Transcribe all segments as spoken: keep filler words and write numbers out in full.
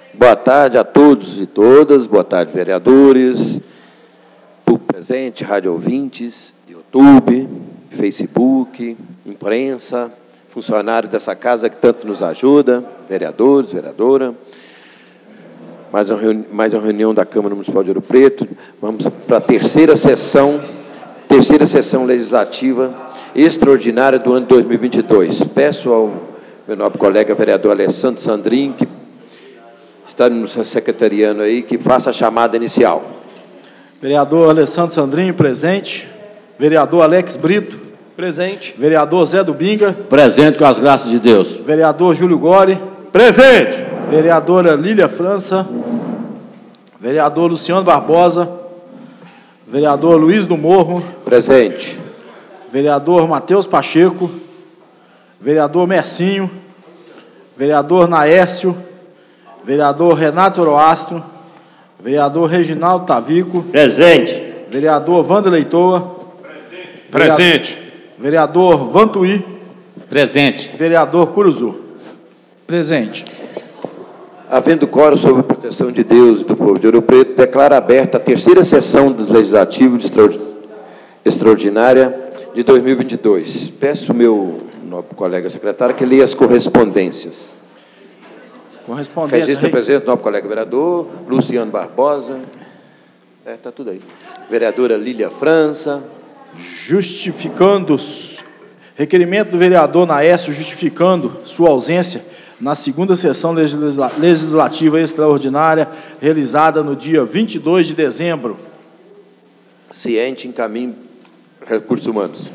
Boa tarde a todos e todas, boa tarde, vereadores, público presente, rádio ouvintes, YouTube, Facebook, imprensa, funcionários dessa casa que tanto nos ajuda, vereadores, vereadora. Mais uma, reuni mais uma reunião da Câmara Municipal de Ouro Preto. Vamos para a terceira sessão, terceira sessão legislativa extraordinária do ano de dois mil e vinte e dois. Peço ao meu nobre colega vereador Alessandro Sandrin, que está nos secretariando aí, que faça a chamada inicial. Vereador Alessandro Sandrinho, presente. Vereador Alex Brito. Presente. Vereador Zé do Binga. Presente com as graças de Deus. Vereador Júlio Gori. Presente. Vereadora Lília França. Vereador Luciano Barbosa. Vereador Luiz do Morro. Presente. Vereador Matheus Pacheco. Vereador Mercinho. Vereador Naércio. Vereador Renato Oroastro. Vereador Reginaldo Tavico. Presente. Vereador Wander Leitoa. Presente. Presente. Vereador Vantuí. Presente. Vereador Curuzu. Presente. Havendo quórum sob a proteção de Deus e do povo de Ouro Preto, declaro aberta a terceira sessão do Legislativo de Extraordinária de dois mil e vinte e dois. Peço ao meu nobre colega secretário que leia as correspondências. Correspondência. Registro a presença do nobre colega vereador Luciano Barbosa. É, está tudo aí. Vereadora Lília França. Justificando, requerimento do vereador Naércio justificando sua ausência na segunda sessão legisla, legislativa extraordinária, realizada no dia vinte e dois de dezembro. Ciente, encaminho recursos humanos.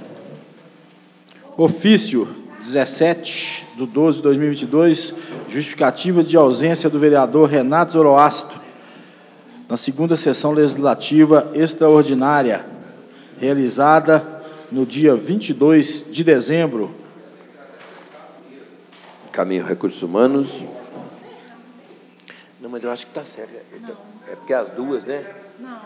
Ofício dezessete de doze de dois mil e vinte e dois, justificativa de ausência do vereador Renato Zoroastro na segunda sessão legislativa extraordinária, realizada no dia vinte e dois de dezembro. Caminho recursos humanos. Não, mas eu acho que está certo. É porque as duas, né? Não.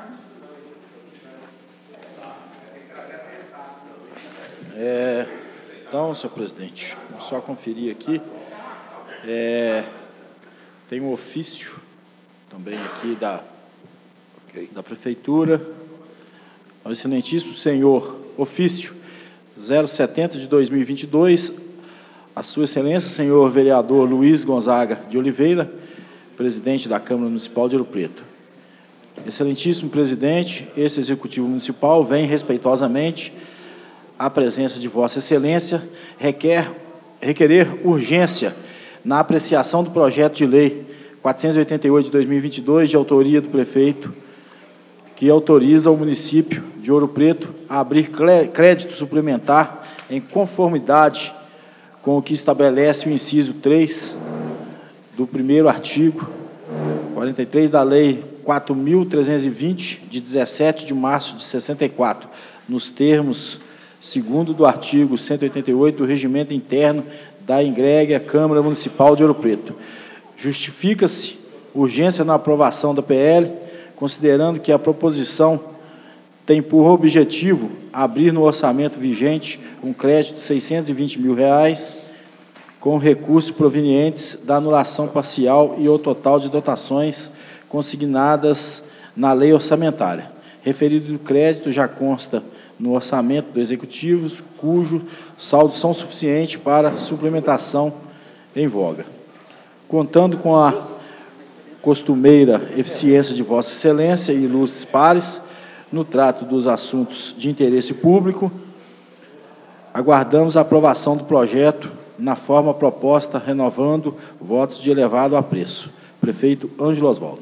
É, então, senhor presidente, vou só conferir aqui. É, tem um ofício também aqui da, okay. da Prefeitura. Ao excelentíssimo senhor, ofício zero setenta de dois mil e vinte e dois, a sua excelência, senhor vereador Luiz Gonzaga de Oliveira, presidente da Câmara Municipal de Ouro Preto. Excelentíssimo presidente, este executivo municipal vem respeitosamente à presença de vossa excelência, requer, requerer urgência na apreciação do projeto de lei quatrocentos e oitenta e oito de dois mil e vinte e dois, de autoria do prefeito, que autoriza o município de Ouro Preto a abrir crédito suplementar em conformidade com o que estabelece o inciso três do primeiro artigo quarenta e três da Lei quatro mil trezentos e vinte, de dezessete de março de sessenta e quatro, nos termos segundo do artigo cento e oitenta e oito do Regimento Interno da Ingrégia Câmara Municipal de Ouro Preto. Justifica-se urgência na aprovação da P L, considerando que a proposição tem por objetivo abrir no orçamento vigente um crédito de seiscentos e vinte mil reais, com recursos provenientes da anulação parcial e ou total de dotações consignadas na lei orçamentária. Referido crédito já consta no orçamento do Executivo, cujo saldo são suficiente para suplementação em voga. Contando com a costumeira eficiência de Vossa Excelência e ilustres pares no trato dos assuntos de interesse público, aguardamos a aprovação do projeto na forma proposta, renovando votos de elevado apreço. Prefeito Ângelo Osvaldo.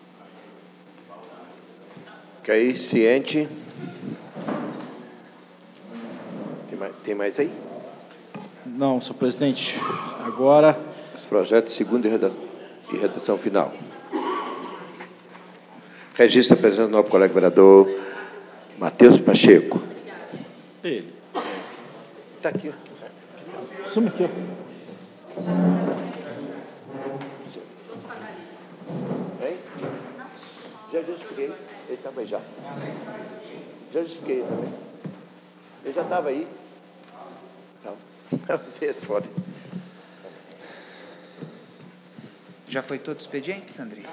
Ok, ciente. Tem mais, tem mais aí? Não, senhor presidente. Agora... Os projetos segundo e redação, e redação final. Registro a presença do novo colega vereador Matheus Pacheco. Ele. Está aqui. Assume aqui. Hein? Já justifiquei. Ele estava aí já. Já justifiquei também. Ele já estava aí. Não. Você é foda. Já foi todo o expediente, Sandrinho?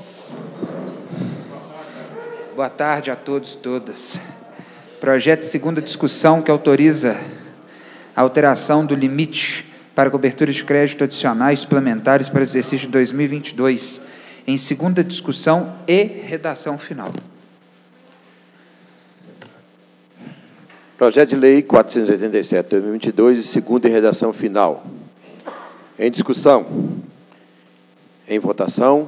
Boa tarde a todos e todas. Projeto de segunda discussão que autoriza a alteração do limite para cobertura de crédito adicionais suplementares para o exercício de dois mil e vinte e dois, em segunda discussão e redação final. Projeto de Lei quatrocentos e oitenta e sete, dois mil e vinte e dois, segunda e redação final. Em discussão. Em votação.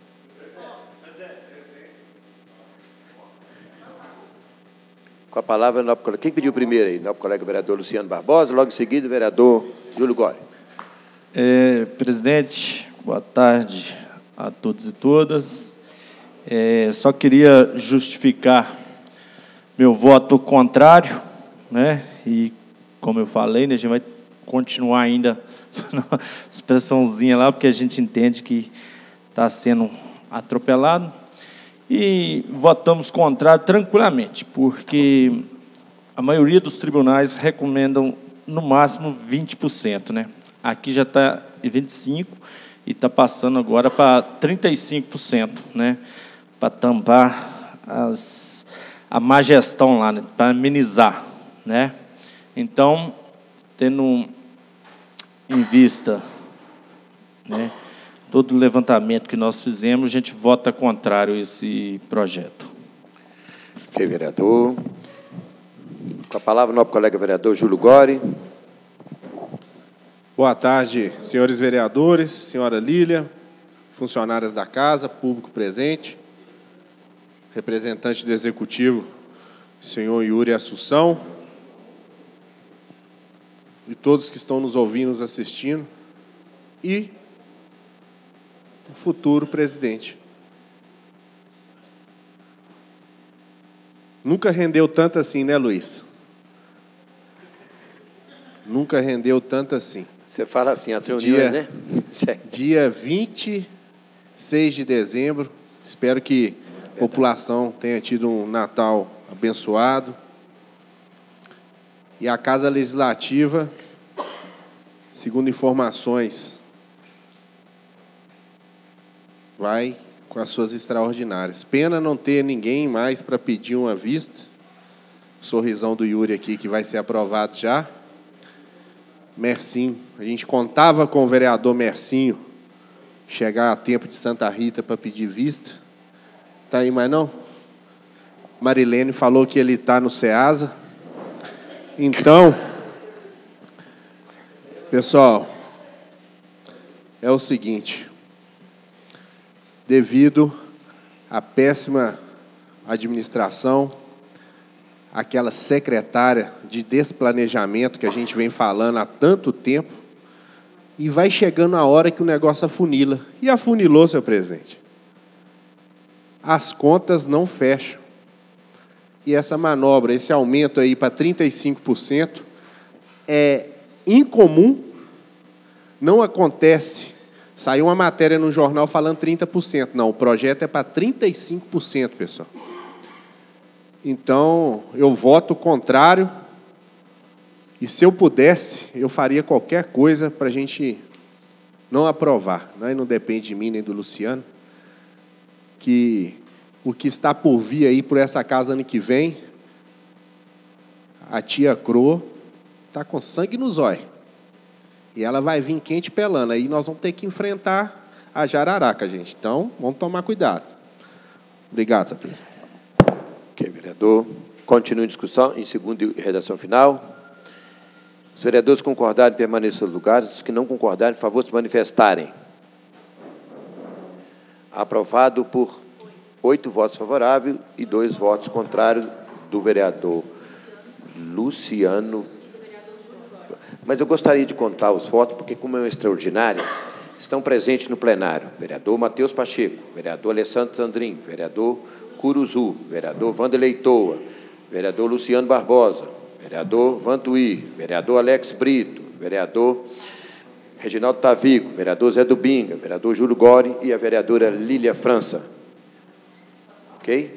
Com a palavra, nobre colega. Quem pediu primeiro aí? Nobre colega vereador Luciano Barbosa, logo em seguida, o vereador Júlio Góri. É, presidente, boa tarde a todos e todas. É, só queria justificar meu voto contrário, né? E, como eu falei, né, a gente vai continuar ainda na expressãozinha lá, porque a gente entende que está sendo atropelado. E votamos contrário tranquilamente, porque a maioria dos tribunais recomendam, no máximo, vinte por cento, né? Aqui já está em vinte e cinco por cento e está passando agora para trinta e cinco por cento, né? Para tampar as, a má gestão lá, né? Para amenizar, né? Então, tendo em vista, né, todo o levantamento que nós fizemos, a gente vota contrário a esse projeto. Ok, vereador. Com a palavra, o nobre colega vereador Júlio Góri. Boa tarde, senhores vereadores, senhora Lília, funcionárias da casa, público presente, representante do Executivo, senhor Yuri Assunção, e todos que estão nos ouvindo, nos assistindo, e o futuro presidente. Nunca rendeu tanto assim, né, Luiz? Nunca rendeu tanto assim. Você fala assim, as reuniões, Dia, né? dia vinte e seis de dezembro, espero que a população tenha tido um Natal abençoado. E a Casa Legislativa, segundo informações, vai com as suas extraordinárias. Pena não ter ninguém mais para pedir uma vista. O sorrisão do Yuri aqui, que vai ser aprovado já. Mercinho, a gente contava com o vereador Mercinho chegar a tempo de Santa Rita para pedir vista. Está aí mais não? Marilene falou que ele está no SEASA. Então, pessoal, é o seguinte, devido à péssima administração, aquela secretária de desplanejamento que a gente vem falando há tanto tempo, e vai chegando a hora que o negócio afunila. E afunilou, senhor presidente. As contas não fecham. E essa manobra, esse aumento aí para trinta e cinco por cento é incomum, não acontece. Saiu uma matéria no jornal falando trinta por cento. Não, o projeto é para trinta e cinco por cento, pessoal. Então, eu voto contrário. E se eu pudesse, eu faria qualquer coisa para a gente não aprovar. Né? Não depende de mim nem do Luciano. Que o que está por vir aí por essa casa ano que vem, a tia Cro está com sangue nos olhos. E ela vai vir quente pelando. Aí nós vamos ter que enfrentar a jararaca, gente. Então, vamos tomar cuidado. Obrigado, senhor presidente. Ok, vereador. Continua em discussão, em segunda e redação final. Os vereadores concordarem, permaneçam nos lugares. Os que não concordarem, por favor, se manifestarem. Aprovado por oito votos favoráveis e dois votos contrários do vereador Luciano. Mas eu gostaria de contar os votos, porque, como é um extraordinário, estão presentes no plenário vereador Matheus Pacheco, vereador Alessandro Sandrin, vereador Curuzu, vereador Vanderlei Toa, vereador Luciano Barbosa, vereador Vantuí, vereador Alex Brito, vereador Reginaldo Tavico, vereador Zé Dubinga, vereador Júlio Góri e a vereadora Lília França. Ok?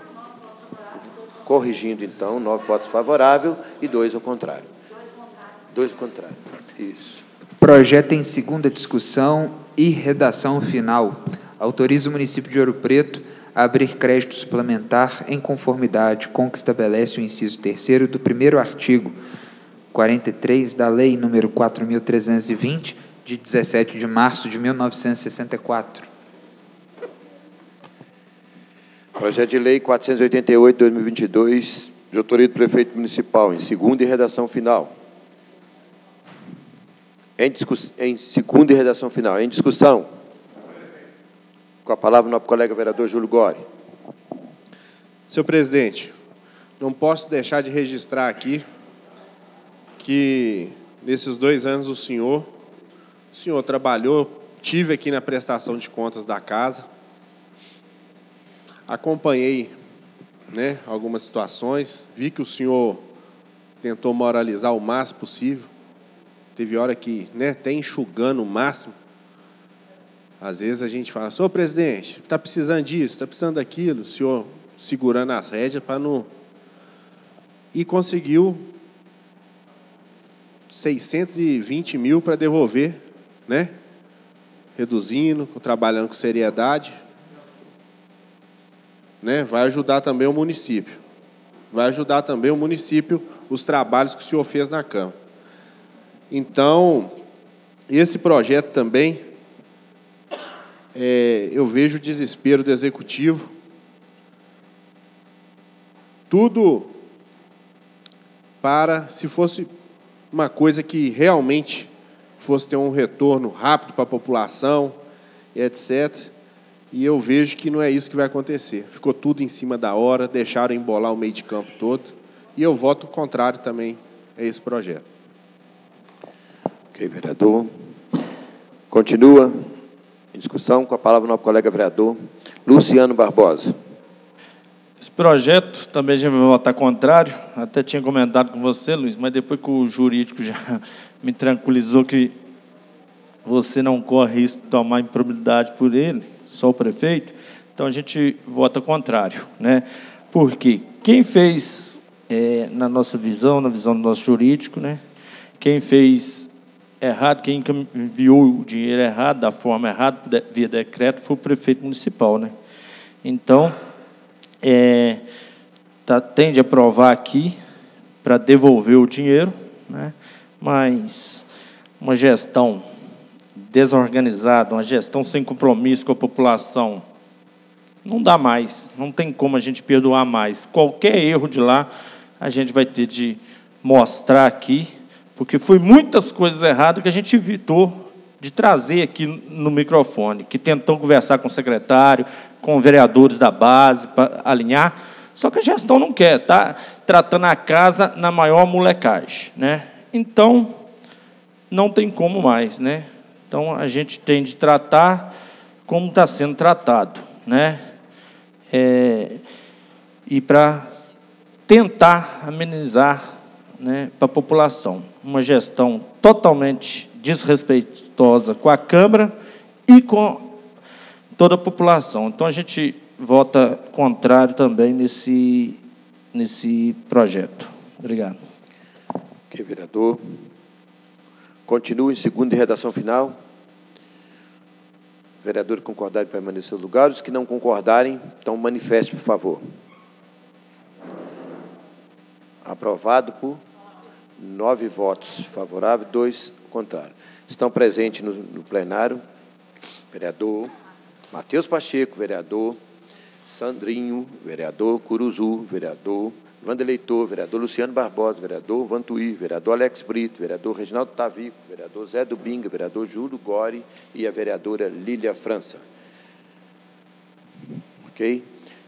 Corrigindo, então, nove votos favoráveis e dois ao contrário. Dois contrários. Isso. Projeto em segunda discussão e redação final. Autoriza o município de Ouro Preto a abrir crédito suplementar em conformidade com o que estabelece o inciso terceiro do primeiro artigo quarenta e três da Lei número quatro mil trezentos e vinte, de dezessete de março de mil novecentos e sessenta e quatro. Projeto de Lei quatrocentos e oitenta e oito, dois mil e vinte e dois, de autoria do prefeito municipal, em segunda e redação final. Em, discuss... em segunda e redação final. Em discussão. Com a palavra o nosso colega vereador Júlio Gori. Senhor presidente, não posso deixar de registrar aqui que nesses dois anos o senhor, o senhor trabalhou, tive aqui na prestação de contas da casa, acompanhei, né, algumas situações, vi que o senhor tentou moralizar o máximo possível, teve hora que, né, até enxugando o máximo. Às vezes a gente fala, senhor presidente, está precisando disso, está precisando daquilo, o senhor segurando as rédeas para não... E conseguiu seiscentos e vinte mil para devolver, né? Reduzindo, trabalhando com seriedade. Né? Vai ajudar também o município. Vai ajudar também o município os trabalhos que o senhor fez na Câmara. Então, esse projeto também, é, eu vejo o desespero do Executivo. Tudo para, se fosse uma coisa que realmente fosse ter um retorno rápido para a população, etcétera. E eu vejo que não é isso que vai acontecer. Ficou tudo em cima da hora, deixaram embolar o meio de campo todo. E eu voto contrário também a esse projeto. Ok, vereador. Continua em discussão com a palavra o nosso colega vereador Luciano Barbosa. Esse projeto também já vai votar contrário. Até tinha comentado com você, Luiz, mas depois que o jurídico já me tranquilizou que você não corre risco de tomar improbidade por ele, só o prefeito, então a gente vota contrário, né? Porque quem fez, é, na nossa visão, na visão do nosso jurídico, né? Quem fez errado, quem enviou o dinheiro errado, da forma errada, via decreto, foi o prefeito municipal, né? Então, é, tá, tem de aprovar aqui para devolver o dinheiro, né? Mas uma gestão desorganizada, uma gestão sem compromisso com a população, não dá mais, não tem como a gente perdoar mais. Qualquer erro de lá, a gente vai ter de mostrar aqui, porque foi muitas coisas erradas que a gente evitou de trazer aqui no microfone, que tentou conversar com o secretário, com vereadores da base, para alinhar, só que a gestão não quer, está tratando a casa na maior molecagem, né? Então, não tem como mais, né? Então, a gente tem de tratar como está sendo tratado, né? É, e para tentar amenizar, né, para a população. Uma gestão totalmente desrespeitosa com a Câmara e com toda a população. Então, a gente vota contrário também nesse, nesse projeto. Obrigado. Ok, vereador. Continua em segunda e redação final. Vereadores concordarem em permanecer no lugar. Os que não concordarem, então manifeste, por favor. Aprovado por nove votos favoráveis, dois contrários. Estão presentes no, no plenário vereador Matheus Pacheco, vereador Sandrinho, vereador Curuzu, vereador Vandeleitor, vereador Luciano Barbosa, vereador Vantuí, vereador Alex Brito, vereador Reginaldo Tavico, vereador Zé Dubinga, vereador Júlio Gori e a vereadora Lília França. Ok?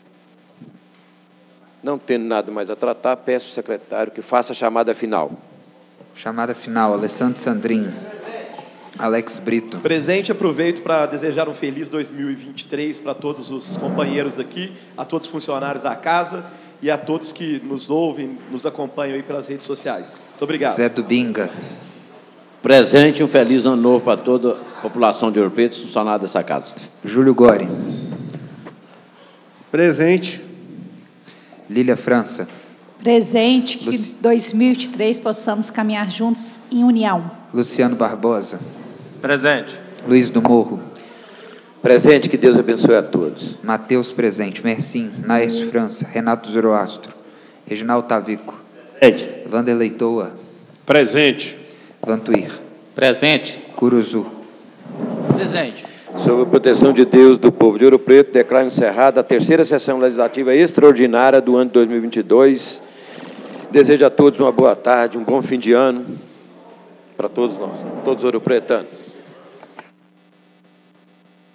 Não tendo nada mais a tratar, peço ao secretário que faça a chamada final. Chamada final, Alessandro Sandrinho. Alex Brito. Presente, aproveito para desejar um feliz dois mil e vinte e três para todos os companheiros daqui, a todos os funcionários da casa e a todos que nos ouvem, nos acompanham aí pelas redes sociais. Muito obrigado. Zé Dubinga. Presente, um feliz ano novo para toda a população de Ouro Preto, funcionário dessa casa. Júlio Gori. Presente. Lília França. Presente, que Luci- dois mil e vinte e três possamos caminhar juntos em união. Luciano Barbosa. Presente. Luiz do Morro. Presente, que Deus abençoe a todos. Mateus presente. Mercim. Naércio França. Renato Zoroastro. Reginaldo Tavico. Presente. Vanderlei Toa. Presente. Vantuir. Presente. Curuzu. Presente. Sob a proteção de Deus do povo de Ouro Preto, declaro encerrada a terceira sessão legislativa extraordinária do ano de dois mil e vinte e dois. Desejo a todos uma boa tarde, um bom fim de ano para todos nós, todos ouropretanos.